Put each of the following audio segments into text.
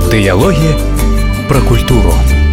Дыялогі пра культуру.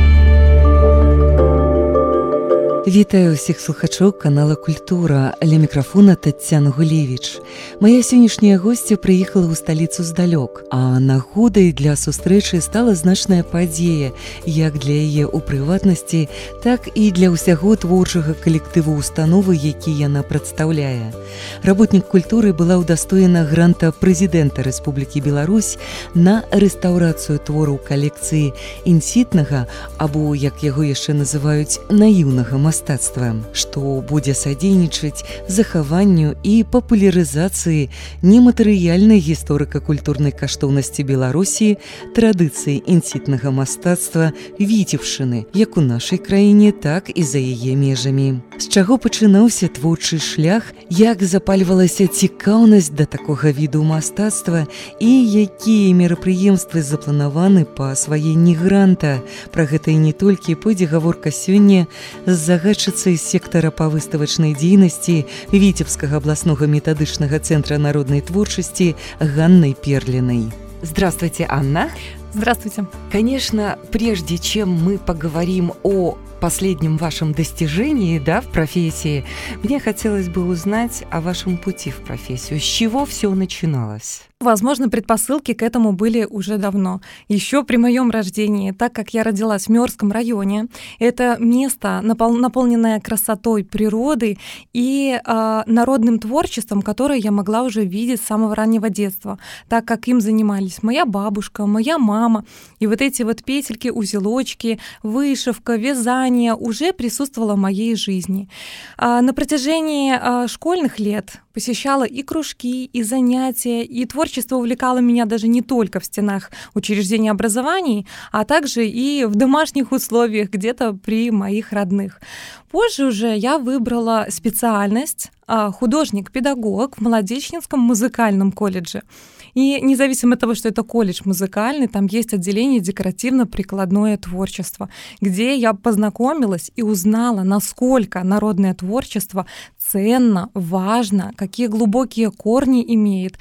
Вітаю ўсіх слухачоў канала «Культура», ля мікрафона Таццяна Гулевіч. Мая сённяшняя госця прыехала ў сталіцу здалёк, а нагодай для сустрэчы стала значная падзея, як для яе ў прыватнасці, так і для ўсяго творчага калектыву установы, які яна прадстаўляе. Работнік культуры была ўдастоена гранта прэзідэнта Рэспублікі Беларусь на рэстаўрацыю твораў калекцыі інсітнага, або, як яго яшчэ называюць, наіўнага мастацтва, што будзе садзейнічаць захаванню і папулярызацыі нематэрыяльнай гісторыка-культурнай каштоўнасці Беларусі, традыцыі інсітнага мастацтва віцебшчыны, як у нашай краіне, так і за яе межамі. З чаго пачынаўся творчы шлях, як запальвалася цікаўнасць да такога віду мастацтва і якія мерапрыемствы запланаваны па асваенні гранта. Пра гэта і не толькі пойдзе гаворка сёння з загадчыцай сектара па выставачнай дзейнасці Віцебскага абласнога метадычнага центра народной творчасти Ганной Перлиной. Здравствуйте, Анна. Здравствуйте. Конечно, прежде чем мы поговорим о последнем вашем достижении, в профессии, мне хотелось бы узнать о вашем пути в профессию. С чего все начиналось? Возможно, предпосылки к этому были уже давно. Еще при моем рождении, так как я родилась в Мёрском районе, это место, наполненное красотой природы и народным творчеством, которое я могла уже видеть с самого раннего детства, так как им занимались моя бабушка, моя мама. И вот эти вот петельки, узелочки, вышивка, вязание уже присутствовало в моей жизни. На протяжении школьных лет посещала и кружки, и занятия, и творчество увлекало меня даже не только в стенах учреждений образований, а также и в домашних условиях, где-то при моих родных. Позже уже я выбрала специальность художник-педагог в Молодечнинском музыкальном колледже. И независимо от того, что это колледж музыкальный, там есть отделение декоративно-прикладное творчество, где я познакомилась и узнала, насколько народное творчество ценно, важно, какие глубокие корни имеет.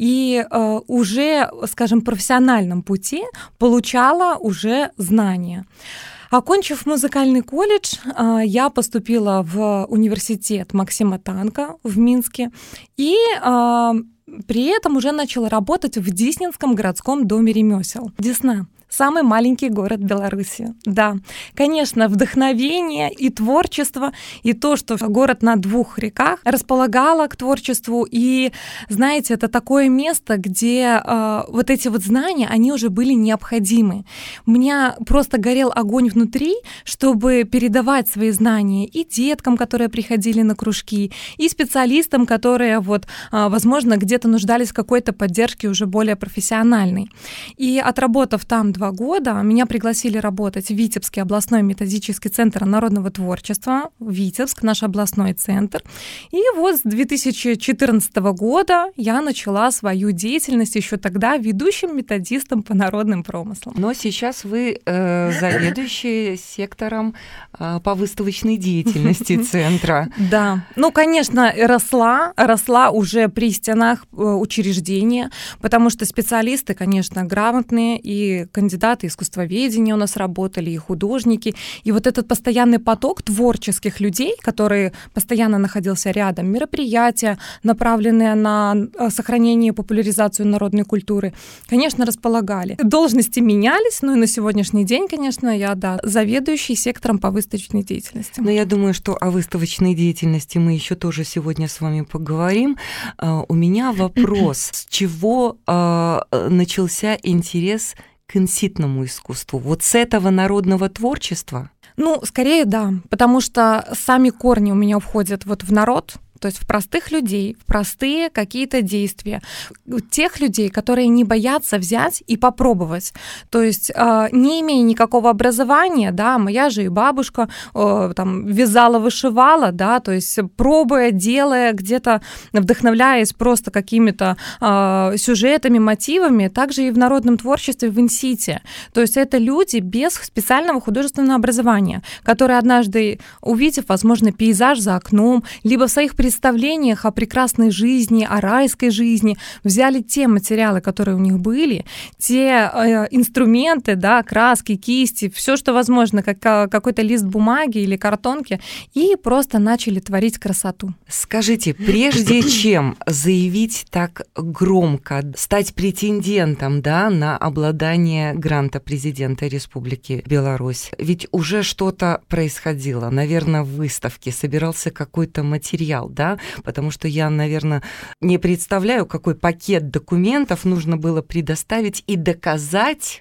И уже, скажем, в профессиональном пути получала уже знания. Окончив музыкальный колледж, я поступила в университет Максима Танка в Минске и при этом уже начала работать в Деснинском городском доме ремесел. Десна. Самый маленький город Беларуси. Да, конечно, вдохновение и творчество, и то, что город на двух реках располагало к творчеству. И, знаете, это такое место, где вот эти вот знания, они уже были необходимы. У меня просто горел огонь внутри, чтобы передавать свои знания и деткам, которые приходили на кружки, и специалистам, которые, возможно, где-то нуждались в какой-то поддержке уже более профессиональной. И отработав там 2 года, меня пригласили работать в Витебский областной методический центр народного творчества, Витебск, наш областной центр. И вот с 2014 года я начала свою деятельность еще тогда ведущим методистом по народным промыслам. Но сейчас вы заведующая сектором по выставочной деятельности центра. Да, конечно, росла уже при стенах учреждения, потому что специалисты, конечно, грамотные, и кандидаты искусствоведения у нас работали, и художники. И вот этот постоянный поток творческих людей, который постоянно находился рядом, мероприятия, направленные на сохранение и популяризацию народной культуры, конечно, располагали. Должности менялись, но и на сегодняшний день, конечно, я, заведующий сектором по выставочной деятельности. Но я думаю, что о выставочной деятельности мы еще тоже сегодня с вами поговорим. У меня вопрос, с чего начался интерес к инситному искусству? Вот с этого народного творчества? Скорее, да, потому что сами корни у меня входят в народ, то есть в простых людей, в простые какие-то действия. Тех людей, которые не боятся взять и попробовать. То есть не имея никакого образования, моя же и бабушка вязала, вышивала, то есть пробуя, делая, где-то вдохновляясь просто какими-то сюжетами, мотивами, также и в народном творчестве в инсите. То есть это люди без специального художественного образования, которые однажды, увидев, возможно, пейзаж за окном, либо в своих представлениях представлениях о прекрасной жизни, о райской жизни, взяли те материалы, которые у них были, те инструменты, да, краски, кисти, все, что возможно, как какой-то лист бумаги или картонки, и просто начали творить красоту. Скажите, прежде чем заявить так громко, стать претендентом, да, на обладание гранта президента Республики Беларусь, ведь уже что-то происходило, наверное, в выставке собирался какой-то материал, да, потому что я, наверное, не представляю, какой пакет документов нужно было предоставить и доказать,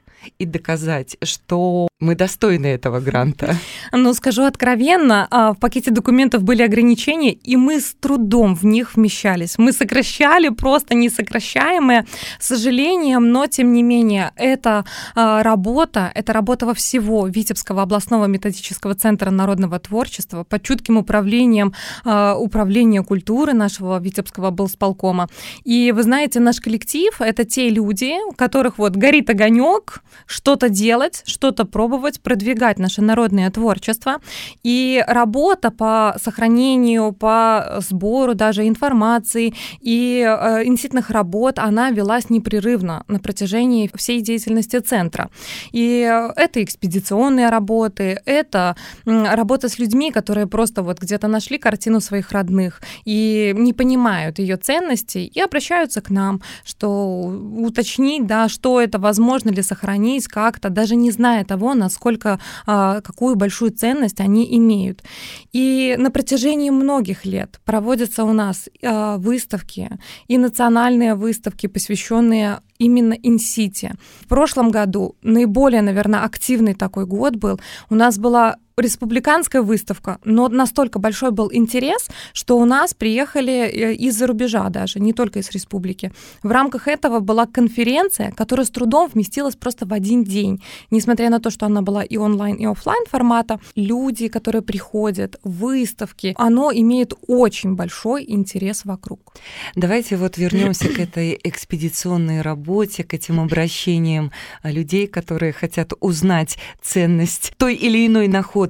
что мы достойны этого гранта. Ну, скажу откровенно, в пакете документов были ограничения, и мы с трудом в них вмещались. Мы сокращали просто несокращаемое, с сожалением, но тем не менее, это работа во всего Витебского областного методического центра народного творчества под чутким управлением управления культуры нашего Витебского облсполкома. И вы знаете, наш коллектив — это те люди, у которых вот горит огонек, что-то делать, что-то пробовать, продвигать наше народное творчество. И работа по сохранению, по сбору даже информации и инситных работ, она велась непрерывно на протяжении всей деятельности центра. И это экспедиционные работы, это работа с людьми, которые просто вот где-то нашли картину своих родных и не понимают ее ценностей и обращаются к нам, что уточнить, да, что это, возможно ли сохранить как-то, даже не зная того, насколько, какую большую ценность они имеют. И на протяжении многих лет проводятся у нас выставки, и национальные выставки, посвященные именно инсите. В прошлом году наиболее, наверное, активный такой год был. У нас была республиканская выставка, но настолько большой был интерес, что у нас приехали из-за рубежа даже, не только из республики. В рамках этого была конференция, которая с трудом вместилась просто в один день. Несмотря на то, что она была и онлайн, и офлайн формата, люди, которые приходят, выставки, оно имеет очень большой интерес вокруг. Давайте вот вернемся к этой экспедиционной работе, к этим обращениям людей, которые хотят узнать ценность той или иной находки.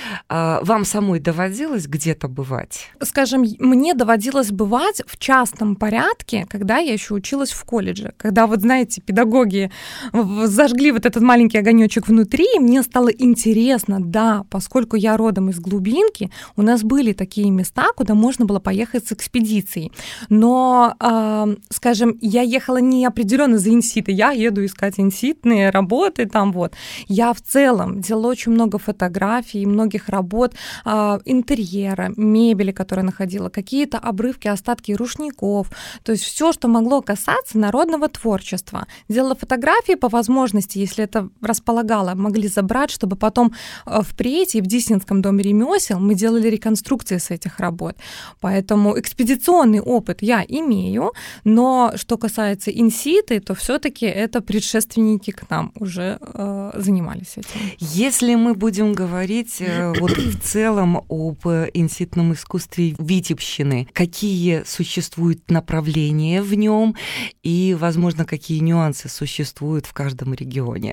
Вам самой доводилось где-то бывать? Скажем, мне доводилось бывать в частном порядке, когда я еще училась в колледже. Когда, вот знаете, педагоги зажгли вот этот маленький огонечек внутри, и мне стало интересно, да, поскольку я родом из глубинки, у нас были такие места, куда можно было поехать с экспедицией. Но, скажем, я ехала не определенно за инситы, я еду искать инситные работы там вот. Я в целом делала очень много фотографий, многих работ, интерьера, мебели, которую находила, какие-то обрывки, остатки рушников, то есть все, что могло касаться народного творчества. Делала фотографии по возможности, если это располагало, могли забрать, чтобы потом впредь и в Деснинском доме ремесел мы делали реконструкции с этих работ. Поэтому экспедиционный опыт я имею, но что касается инситы, то все-таки это предшественники к нам уже занимались этим. Если мы будем говорить вот в целом об инситном искусстве Витебщины, какие существуют направления в нем и, возможно, какие нюансы существуют в каждом регионе?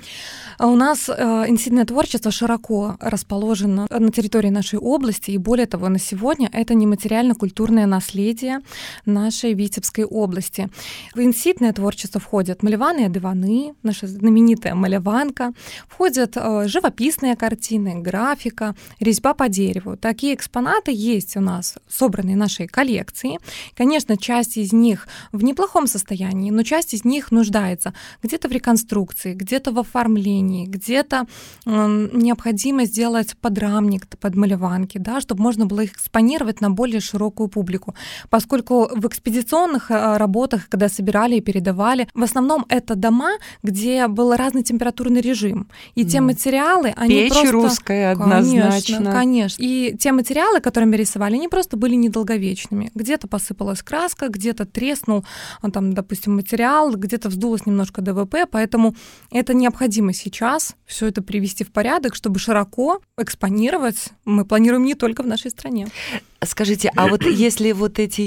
У нас инситное творчество широко расположено на территории нашей области, и более того, на сегодня это нематериально-культурное наследие нашей Витебской области. В инситное творчество входят малеваны и диваны, наша знаменитая маляванка, входят живописные картины, графика, резьба по дереву. Такие экспонаты есть у нас, собранные в нашей коллекции. Конечно, часть из них в неплохом состоянии, но часть из них нуждается где-то в реконструкции, где-то в оформлении, где-то необходимо сделать подрамник под малеванки, да, чтобы можно было их экспонировать на более широкую публику. Поскольку в экспедиционных работах, когда собирали и передавали, в основном это дома, где был разный температурный режим. И те материалы, они печь просто... русская однозначно. Конечно. И те материалы, которыми рисовали, они просто были недолговечными. Где-то посыпалась краска, где-то треснул, там, допустим, материал, где-то вздулось немножко ДВП, поэтому это необходимо сейчас все это привести в порядок, чтобы широко экспонировать. Мы планируем не только в нашей стране. Скажите, а вот если вот эти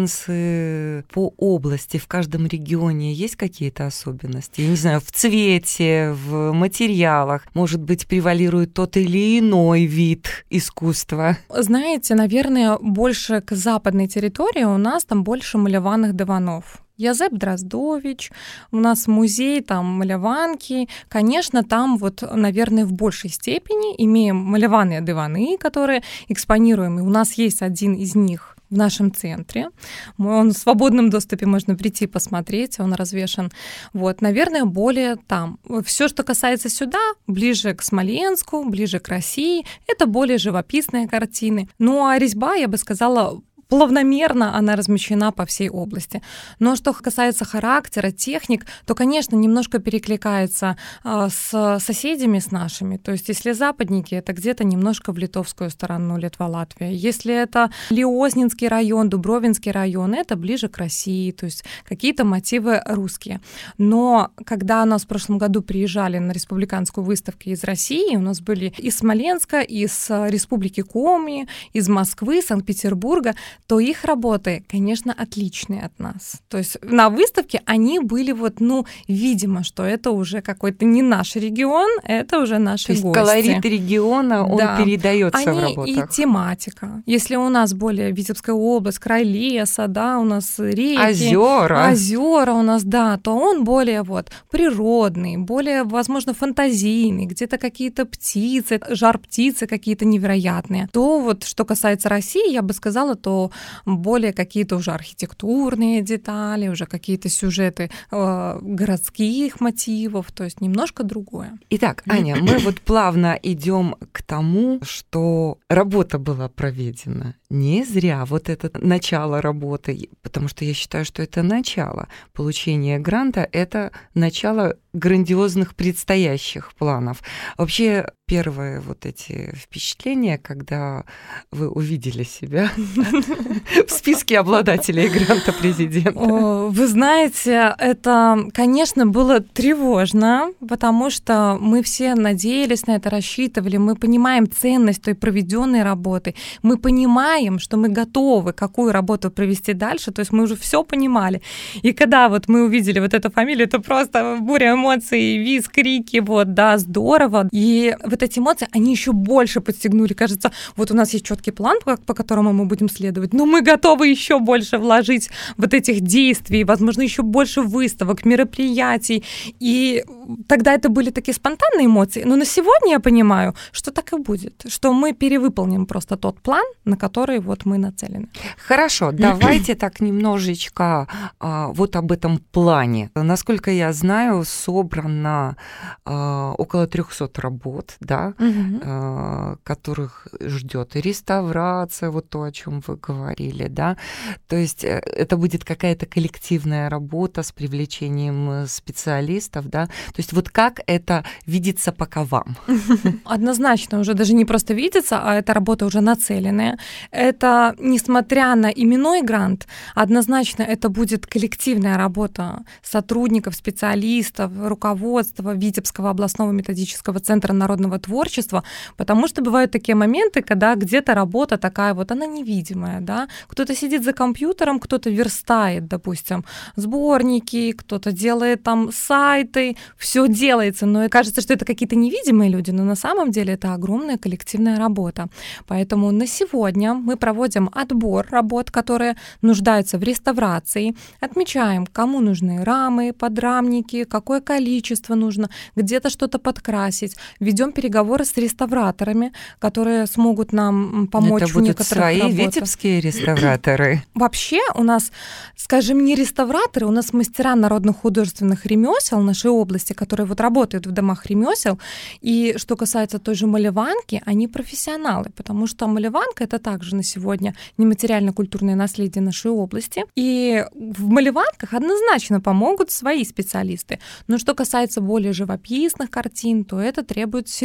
нюансы по области в каждом регионе, есть какие-то особенности? Я не знаю, в цвете, в материалах, может быть, превалирует тот или иной вид искусства? Знаете, наверное, больше к западной территории у нас там больше маляваных диванов. Язеп Дроздович, у нас музей там маляванки. Конечно, там вот, наверное, в большей степени имеем маляваные диваны, которые экспонируем, и у нас есть один из них в нашем центре. Он в свободном доступе, можно прийти посмотреть, он развешан. Вот, наверное, более там. Все, что касается сюда, ближе к Смоленску, ближе к России, это более живописные картины. Ну а резьба, я бы сказала, плавномерно она размещена по всей области. Но что касается характера, техник, то, конечно, немножко перекликается с соседями, с нашими. То есть если западники, это где-то немножко в литовскую сторону, Литва, Латвия. Если это Лиознинский район, Дубровинский район, это ближе к России, то есть какие-то мотивы русские. Но когда у нас в прошлом году приезжали на республиканскую выставку из России, у нас были из Смоленска, из Республики Коми, из Москвы, Санкт-Петербурга, то их работы, конечно, отличные от нас. То есть на выставке они были вот, видимо, что это уже какой-то не наш регион, это уже наши гости. То есть колорит региона, он передаётся в работах. И тематика. Если у нас более Витебская область, край леса, да, у нас реки, озера у нас, да, то он более вот природный, более, возможно, фантазийный, где-то какие-то птицы, жар-птицы какие-то невероятные. То вот, что касается России, я бы сказала, то более какие-то уже архитектурные детали, уже какие-то сюжеты городских мотивов, то есть немножко другое. Итак, Аня, мы вот плавно идем к тому, что работа была проведена. Не зря вот это начало работы, потому что я считаю, что это начало. Получение гранта — это начало грандиозных предстоящих планов. Вообще, первые вот эти впечатления, когда вы увидели себя в списке обладателей гранта президента? Вы знаете, это, конечно, было тревожно, потому что мы все надеялись на это, рассчитывали, мы понимаем ценность той проведенной работы, мы понимаем, что мы готовы какую работу провести дальше, то есть мы уже все понимали. И когда вот мы увидели вот эту фамилию, это просто буря эмоций, визг, крики, вот, да, здорово. И вот эти эмоции, они еще больше подстегнули. Кажется, вот у нас есть четкий план, по которому мы будем следовать, но мы готовы еще больше вложить вот этих действий, возможно, еще больше выставок, мероприятий. И тогда это были такие спонтанные эмоции. Но на сегодня я понимаю, что так и будет, что мы перевыполним просто тот план, на который вот мы нацелены. Хорошо, давайте так немножечко вот об этом плане. Насколько я знаю, собрано около 300 работ, да, которых ждет реставрация, вот то, о чем вы говорили, да. То есть это будет какая-то коллективная работа с привлечением специалистов, да. То есть вот как это видится пока вам? Однозначно уже даже не просто видится, а эта работа уже нацеленная. Это, несмотря на именной грант, однозначно это будет коллективная работа сотрудников, специалистов, руководства Витебского областного методического центра народного творчества, потому что бывают такие моменты, когда где-то работа такая вот, она невидимая, да, кто-то сидит за компьютером, кто-то верстает, допустим, сборники, кто-то делает там сайты, все делается, но кажется, что это какие-то невидимые люди, но на самом деле это огромная коллективная работа. Поэтому на сегодня мы проводим отбор работ, которые нуждаются в реставрации, отмечаем, кому нужны рамы, подрамники, какое количество нужно, где-то что-то подкрасить, ведем переговоры с реставраторами, которые смогут нам помочь в некоторых работах. Это будут свои витебские реставраторы? Вообще у нас, скажем, не реставраторы, у нас мастера народных художественных ремесел нашей области, которые вот работают в домах ремесел. И что касается той же маляванки, они профессионалы, потому что маляванка — это также на сегодня нематериально-культурное наследие нашей области. И в маляванках однозначно помогут свои специалисты. Но что касается более живописных картин, то это требует серьезного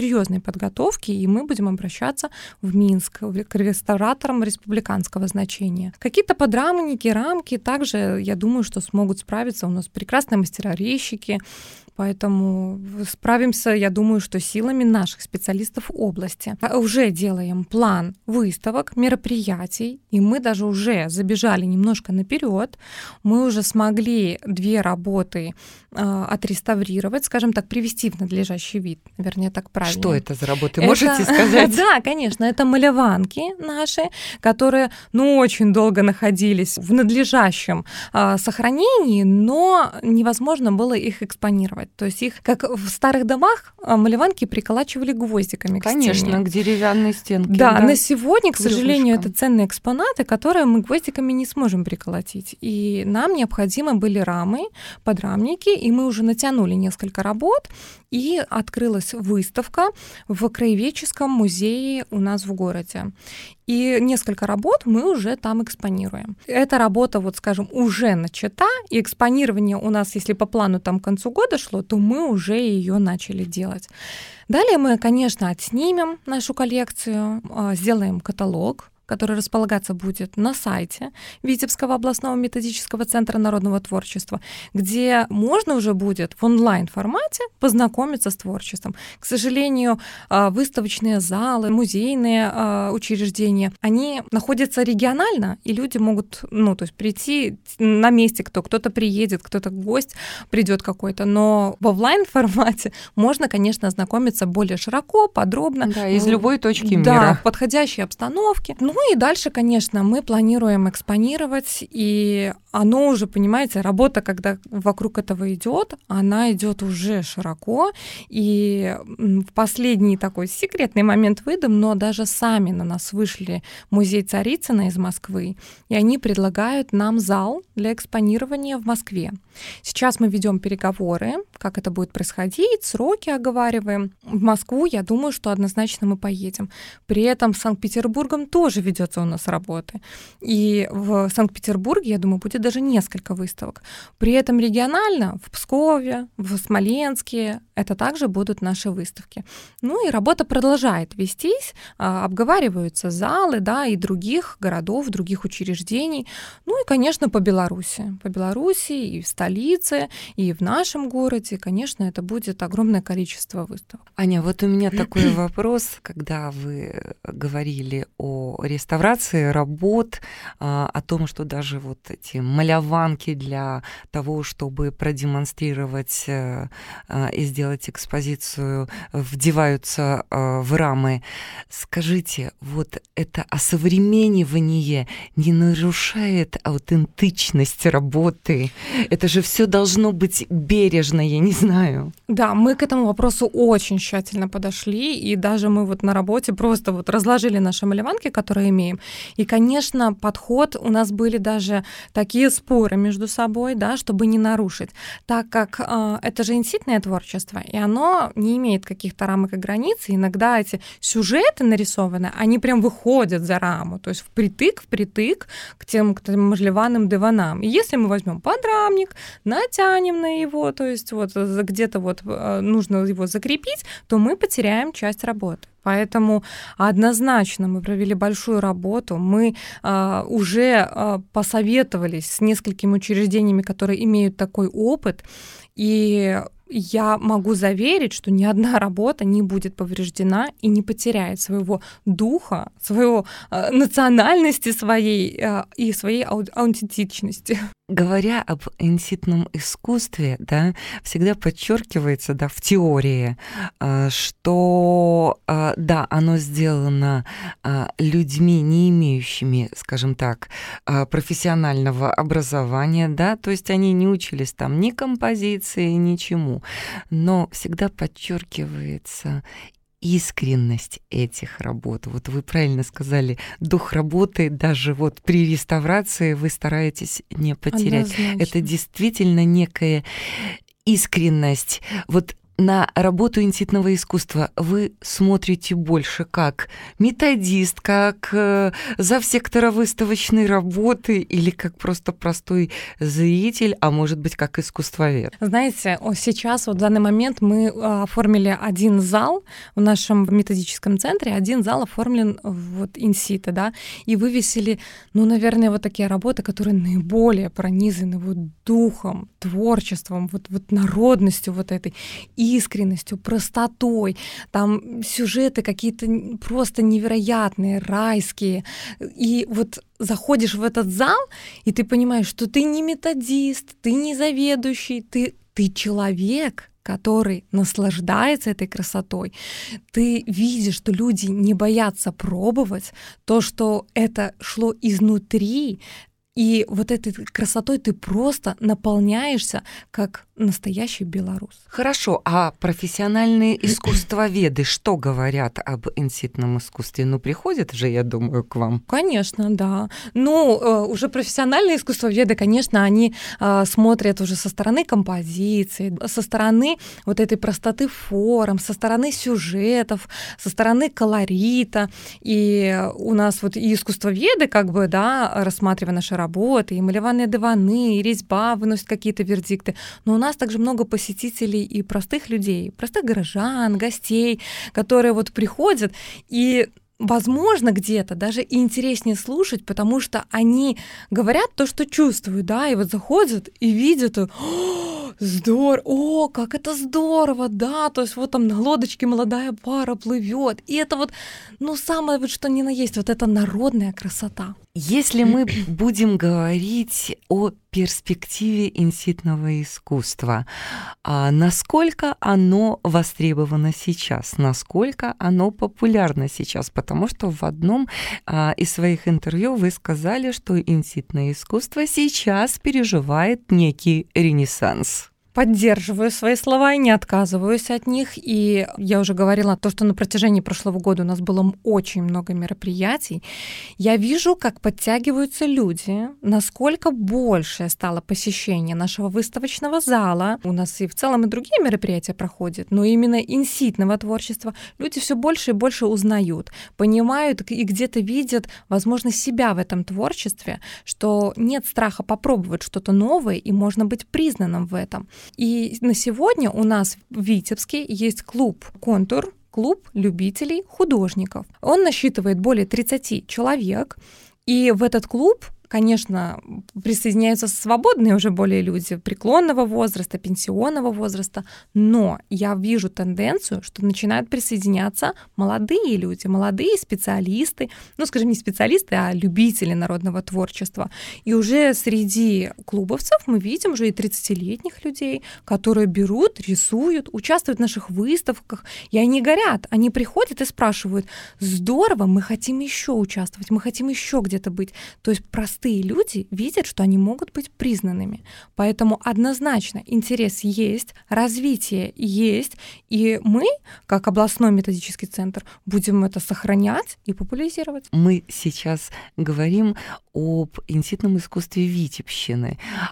серьезной подготовки, и мы будем обращаться в Минск к реставраторам республиканского значения. Какие-то подрамники, рамки также, я думаю, что смогут справиться. У нас прекрасные мастера-резчики, поэтому справимся, я думаю, что силами наших специалистов области. Уже делаем план выставок, мероприятий, и мы даже уже забежали немножко наперед. Мы уже смогли 2 работы отреставрировать, скажем так, привести в надлежащий вид, наверное, так правильно. Что это за работы, можете сказать? Да, конечно, это маляванки наши, которые, очень долго находились в надлежащем сохранении, но невозможно было их экспонировать. То есть их, как в старых домах, маляванки приколачивали гвоздиками к стене. Конечно, к деревянной стенке. Да, на сегодня, к сожалению, это ценные экспонаты, которые мы гвоздиками не сможем приколотить. И нам необходимы были рамы, подрамники, и мы уже натянули несколько работ, и открылась выставка в Краеведческом музее у нас в городе. И несколько работ мы уже там экспонируем. Эта работа, скажем, уже начата, и экспонирование у нас, если по плану там к концу года шло, то мы уже ее начали делать. Далее мы, конечно, отснимем нашу коллекцию, сделаем каталог, который располагаться будет на сайте Витебского областного методического центра народного творчества, где можно уже будет в онлайн-формате познакомиться с творчеством. К сожалению, выставочные залы, музейные учреждения, они находятся регионально, и люди могут, то есть прийти на месте, кто-то приедет, кто-то гость придет какой-то, но в офлайн-формате можно, конечно, ознакомиться более широко, подробно. Да, из любой точки мира. Да, в подходящей обстановке. И дальше, конечно, мы планируем экспонировать, и оно уже, понимаете, работа, когда вокруг этого идет, она идет уже широко, и в последний такой секретный момент выдам, но даже сами на нас вышли музей Царицына из Москвы, и они предлагают нам зал для экспонирования в Москве. Сейчас мы ведем переговоры, как это будет происходить, сроки оговариваем. В Москву, я думаю, что однозначно мы поедем. При этом с Санкт-Петербургом тоже ведется у нас работы. И в Санкт-Петербурге, я думаю, будет даже несколько выставок. При этом регионально в Пскове, в Смоленске это также будут наши выставки. И работа продолжает вестись, обговариваются залы, да, и других городов, других учреждений. И, конечно, по Беларуси. По Беларуси и в столице, и в нашем городе, конечно, это будет огромное количество выставок. Аня, у меня такой вопрос, когда вы говорили о реставрации работ, о том, что даже эти маляванки для того, чтобы продемонстрировать и сделать экспозицию, вдеваются в рамы. Скажите, это осовременивание не нарушает аутентичность работы? Это же все должно быть бережно, я не знаю. Да, мы к этому вопросу очень тщательно подошли, и даже мы на работе просто разложили наши маляванки, которые имеем. И, конечно, подход, у нас были даже такие споры между собой, да, чтобы не нарушить, так как это же инситное творчество, и оно не имеет каких-то рамок и границ, и иногда эти сюжеты нарисованы, они прям выходят за раму, то есть впритык к тем мажливанным диванам. И если мы возьмем подрамник, натянем на его, то есть где-то нужно его закрепить, то мы потеряем часть работы. Поэтому однозначно мы провели большую работу, мы уже посоветовались с несколькими учреждениями, которые имеют такой опыт, и я могу заверить, что ни одна работа не будет повреждена и не потеряет своего духа, своего национальности своей и своей аутентичности. Говоря об инситном искусстве, да, всегда подчеркивается, да, в теории, что, да, оно сделано людьми, не имеющими, скажем так, профессионального образования, да, то есть они не учились там ни композиции, ничему, но всегда подчеркивается искренность этих работ. Вы правильно сказали, дух работы даже при реставрации вы стараетесь не потерять. Однозначно. Это действительно некая искренность. на работу интитного искусства вы смотрите больше как методист, как завсектора выставочной работы или как просто простой зритель, а может быть, как искусствовед? Знаете, сейчас, вот в данный момент мы оформили один зал в нашем методическом центре, один зал оформлен вот инсита, да, и вывесили, наверное, вот такие работы, которые наиболее пронизаны вот духом, творчеством, вот народностью вот этой, искренностью, простотой. Там сюжеты какие-то просто невероятные, райские. И вот заходишь в этот зал, и ты понимаешь, что ты не методист, ты не заведующий, ты человек, который наслаждается этой красотой. Ты видишь, что люди не боятся пробовать то, что это шло изнутри, и вот этой красотой ты просто наполняешься, как настоящий белорус. Хорошо, а профессиональные искусствоведы что говорят об инситном искусстве? Приходят же, я думаю, к вам. Конечно, да. Уже профессиональные искусствоведы, конечно, они смотрят уже со стороны композиции, со стороны вот этой простоты форм, со стороны сюжетов, со стороны колорита. И у нас вот и искусствоведы, рассматривая наши работы, и малеванные диваны, и резьба выносят какие-то вердикты. Но у нас также много посетителей и простых людей, простых горожан, гостей, которые вот приходят, и возможно, где-то даже и интереснее слушать, потому что они говорят то, что чувствуют, да, и вот заходят и видят, здорово, как это здорово, да, то есть вот там на лодочке молодая пара плывет, и это вот, самое вот что ни на есть, вот эта народная красота. Если мы будем говорить о перспективе инситного искусства, насколько оно востребовано сейчас, насколько оно популярно сейчас? Потому что в одном из своих интервью вы сказали, что инситное искусство сейчас переживает некий ренессанс. Поддерживаю свои слова и не отказываюсь от них. И я уже говорила то, что на протяжении прошлого года у нас было очень много мероприятий. Я вижу, как подтягиваются люди, насколько больше стало посещение нашего выставочного зала. У нас и в целом и другие мероприятия проходят, но именно инситного творчества люди все больше и больше узнают, понимают и где-то видят, возможно, себя в этом творчестве, что нет страха попробовать что-то новое, и можно быть признанным в этом. И на сегодня у нас в Витебске есть клуб «Контур», клуб любителей художников. Он насчитывает более 30 человек, и в этот клуб, конечно, присоединяются свободные уже более люди преклонного возраста, пенсионного возраста, но я вижу тенденцию, что начинают присоединяться молодые люди, молодые специалисты, скажем, не специалисты, а любители народного творчества. И уже среди клубовцев мы видим уже и 30-летних людей, которые берут, рисуют, участвуют в наших выставках, и они горят, они приходят и спрашивают: здорово, мы хотим еще участвовать, мы хотим еще где-то быть. То есть простые люди видят, что они могут быть признанными. Поэтому однозначно интерес есть, развитие есть, и мы, как областной методический центр, будем это сохранять и популяризировать. Мы сейчас говорим об инситном искусстве Витебщины,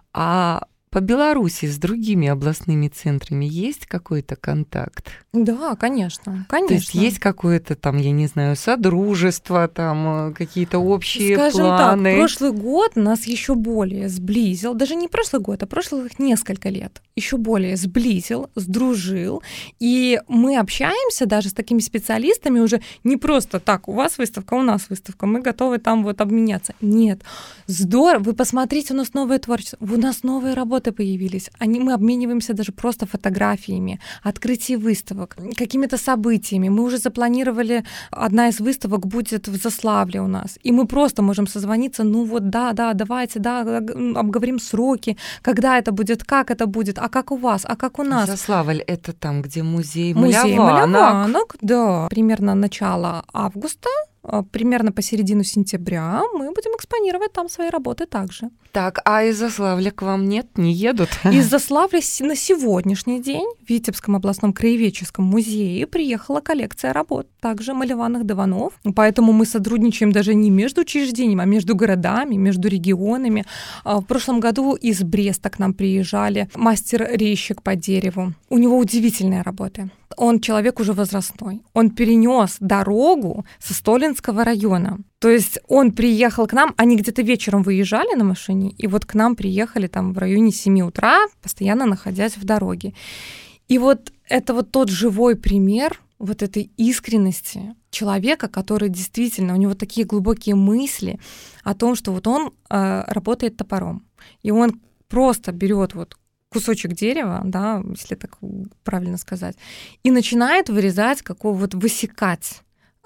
а по Беларуси с другими областными центрами есть какой-то контакт? Да, конечно. То есть есть какое-то там, я не знаю, содружество, там какие-то общие Скажем планы? Так, прошлый год нас еще более сблизил, даже не прошлый год, а прошлых несколько лет, еще более сблизил, сдружил, и мы общаемся даже с такими специалистами уже не просто так: у вас выставка, у нас выставка, мы готовы там вот обменяться. Нет, здорово, вы посмотрите, у нас новое творчество, у нас новые работы появились, мы обмениваемся даже просто фотографиями, открытие выставок, какими-то событиями. Мы уже запланировали, одна из выставок будет в Заславле у нас, и мы просто можем созвониться, давайте, обговорим сроки, когда это будет, как это будет, а как у вас, а как у нас. Заславль — это там, где музей Музей маляванок. Да, примерно начало августа примерно по середину сентября мы будем экспонировать там свои работы также. Так, а из Заславля к вам нет, не едут? Из Заславля на сегодняшний день в Витебском областном краеведческом музее приехала коллекция работ, также малеванных диванов. Поэтому мы сотрудничаем даже не между учреждениями, а между городами, между регионами. В прошлом году из Бреста к нам приезжали мастер-резчик по дереву. У него удивительные работы. Он человек уже возрастной. Он перенес дорогу со Столинского района. То есть он приехал к нам, они где-то вечером выезжали на машине, и вот к нам приехали там в районе 7 утра, постоянно находясь в дороге. И вот это вот тот живой пример вот этой искренности человека, который действительно, у него такие глубокие мысли о том, что вот он работает топором, и он просто берет вот кусочек дерева, да, если так правильно сказать, и начинает вырезать, высекать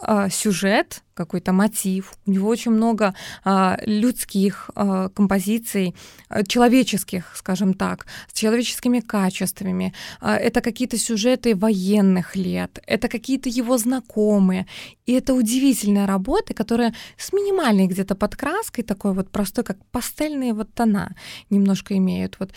сюжет, какой-то мотив. У него очень много людских композиций, человеческих, скажем так, с человеческими качествами. Это какие-то сюжеты военных лет, это какие-то его знакомые. И это удивительная работа, которая с минимальной где-то подкраской, такой вот простой, как пастельные вот тона немножко имеют. Вот.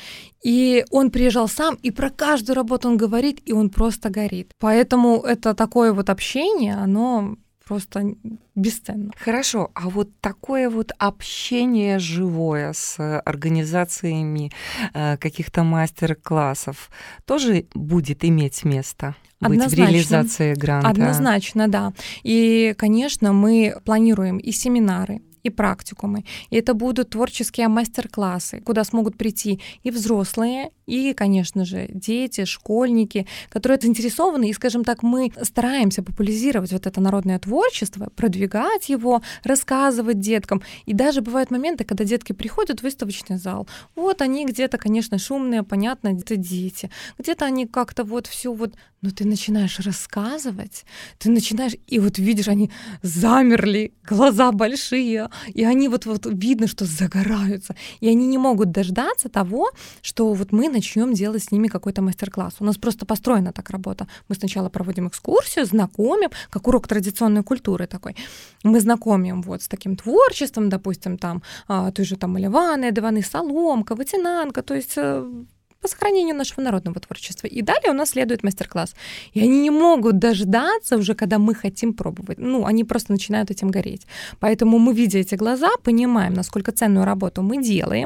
И он приезжал сам, и про каждую работу он говорит, и он просто горит. Поэтому это такое вот общение, оно просто бесценно. Хорошо, а вот такое вот общение живое с организациями каких-то мастер-классов тоже будет иметь место? Быть в реализации гранта? Однозначно, да. И, конечно, мы планируем и семинары, и практикумы. И это будут творческие мастер-классы, куда смогут прийти и взрослые, и, конечно же, дети, школьники, которые заинтересованы. И, скажем так, мы стараемся популяризировать вот это народное творчество, продвигать его, рассказывать деткам. И даже бывают моменты, когда детки приходят в выставочный зал. Вот они где-то, конечно, шумные, понятно, где-то дети. Где-то они как-то вот всё вот... Но ты начинаешь рассказывать, ты начинаешь... И вот видишь, они замерли, глаза большие, и они вот видно, что загораются. И они не могут дождаться того, что вот мы начнем делать с ними какой-то мастер-класс. У нас просто построена так работа. Мы сначала проводим экскурсию, знакомим, как урок традиционной культуры такой. Мы знакомим вот с таким творчеством, допустим, там той же там малеванные диваны, соломка, вытянанка, то есть по сохранению нашего народного творчества. И далее у нас следует мастер-класс. И они не могут дождаться уже, когда мы хотим пробовать. Ну, они просто начинают этим гореть. Поэтому мы, видя эти глаза, понимаем, насколько ценную работу мы делаем.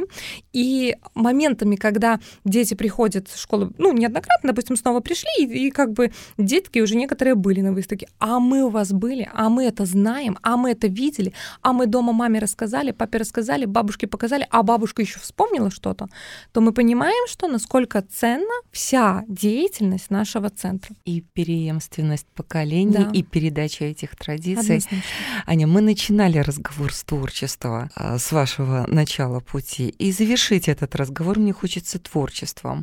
И моментами, когда дети приходят в школу, ну, неоднократно, допустим, снова пришли, и как бы детки уже некоторые были на выставке. А мы у вас были, а мы это знаем, а мы это видели, а мы дома маме рассказали, папе рассказали, бабушке показали, а бабушка еще вспомнила что-то, то мы понимаем, что насколько ценна вся деятельность нашего центра. И преемственность поколений, да, и передача этих традиций. Однозначно. Аня, мы начинали разговор с творчества, с вашего начала пути. И завершить этот разговор мне хочется творчеством.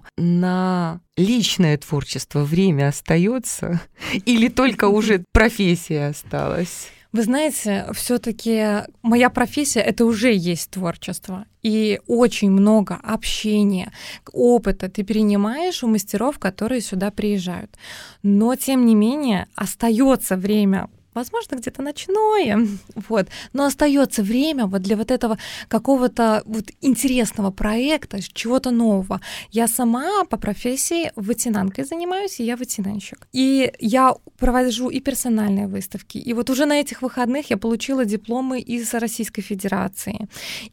На личное творчество время остается или только уже профессия осталась? Вы знаете, все-таки моя профессия — это уже есть творчество. И очень много общения, опыта ты перенимаешь у мастеров, которые сюда приезжают. Но, тем не менее, остается время, возможно, где-то ночное, вот, но остается время вот для вот этого какого-то вот интересного проекта, чего-то нового. Я сама по профессии вытянанкой занимаюсь, и я вытянанщик. И я провожу и персональные выставки. И вот уже на этих выходных я получила дипломы из Российской Федерации.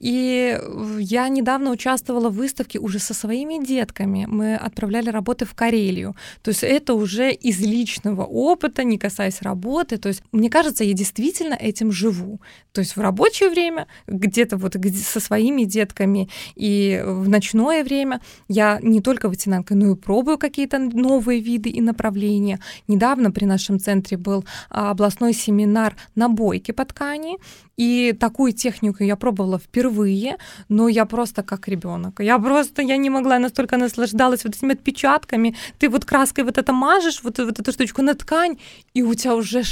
И я недавно участвовала в выставке уже со своими детками. Мы отправляли работы в Карелию. То есть это уже из личного опыта, не касаясь работы. То есть мне кажется, я действительно этим живу. То есть в рабочее время, где-то вот со своими детками, и в ночное время я не только вытянанкой, но и пробую какие-то новые виды и направления. Недавно при нашем центре был областной семинар набойки по ткани, и такую технику я пробовала впервые, но я просто как ребенок. Я не могла, настолько наслаждалась вот этими отпечатками. Ты вот краской вот это мажешь, вот эту штучку на ткань, и у тебя уже шедевр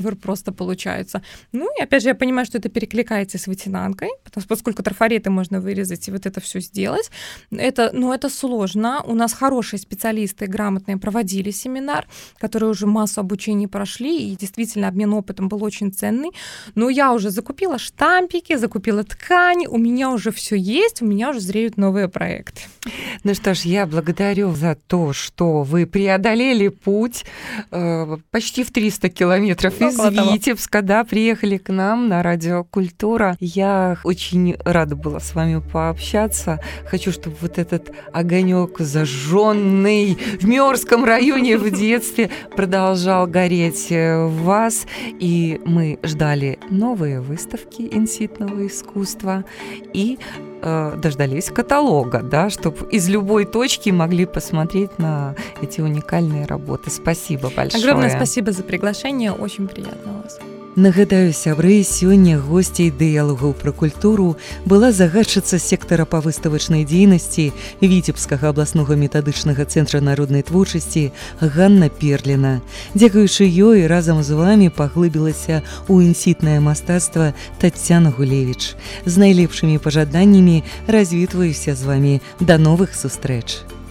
шедевр просто получается. Ну и опять же, я понимаю, что это перекликается с вытянанкой, поскольку трафареты можно вырезать и вот это все сделать. Это сложно. У нас хорошие специалисты, грамотные, проводили семинар, которые уже массу обучений прошли, и действительно обмен опытом был очень ценный. Но я уже закупила штампики, закупила ткань, у меня уже все есть, у меня уже зреют новые проекты. Ну что ж, я благодарю за то, что вы преодолели путь почти в 300 километров из Витебска, да, приехали к нам на радио «Культура». Я очень рада была с вами пообщаться. Хочу, чтобы вот этот огонек, зажженный в Мёрском районе в детстве, продолжал гореть в вас. И мы ждали новые выставки инситного искусства и дождались каталога, да, чтобы из любой точки могли посмотреть на эти уникальные работы. Спасибо большое. Огромное спасибо за приглашение, очень приятно у вас. Нагадаю, сябры, сёння госцей дыялогаў пра культуру была загадчыца сектара па выставачнай дзейнасці Віцебскага абласнога метадычнага цэнтра народнай творчасці Ганна Перліна. Дзякуючы ёй разам з вамі паглыбілася ў інсітнае мастацтва Таццяна Гулевіч. З найлепшымі пажаданнямі развітваюся з вамі. Да новых сустрэч.